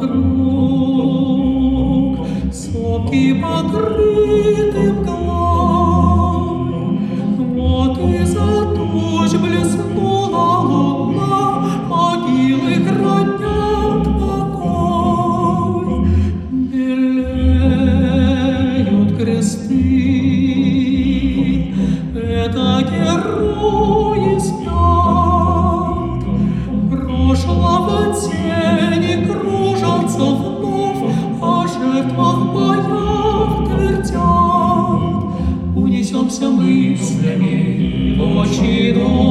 вокруг, сопки покрыты мглой. Вот из-за туч блеснула луна, могилы хранят покой. Белеют кресты, это герои спят. Прошлого тени кружатся вновь, о жертвах боях твердят. Унесемся мыслями в очи